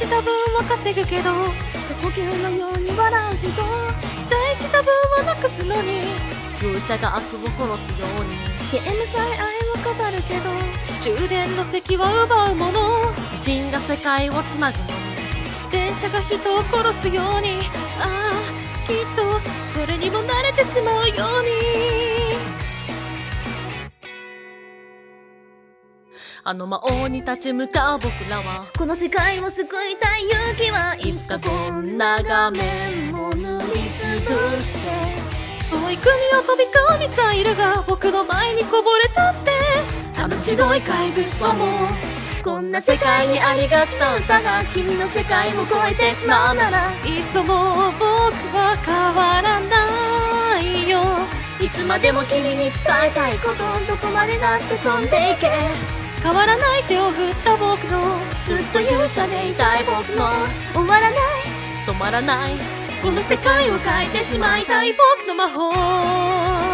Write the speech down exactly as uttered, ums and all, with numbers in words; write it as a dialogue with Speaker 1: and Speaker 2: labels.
Speaker 1: した分は稼ぐけど
Speaker 2: 呼吸のように笑う人、
Speaker 1: 期待した分はなくすのに
Speaker 3: 風車が悪を殺すように
Speaker 2: ゲームさえ愛を語るけど
Speaker 1: 充電の席は奪うもの、
Speaker 3: 地震が世界をつなぐのに
Speaker 1: 電車が人を殺すように、ああきっとそれにも慣れてしまうように。
Speaker 3: あの魔王に立ち向かう僕らは
Speaker 2: この世界を救いたい勇気はいつかこんな画面を塗りつぶして、
Speaker 1: 遠い国を飛び交うミサイルが僕の前にこぼれたって、
Speaker 2: あの白い怪物はもうこんな世界にありがちな歌が君の世界を超えてしまうなら、
Speaker 1: いっそもう僕は変わらないよ。
Speaker 2: いつまでも君に伝えたいこと、どこまでだって飛んでいけ。
Speaker 1: 変わらない手を振った僕の、
Speaker 2: ずっと勇者でいたい僕の終わらない
Speaker 3: 止まらない
Speaker 1: この世界を変えてしまいたい僕の魔法。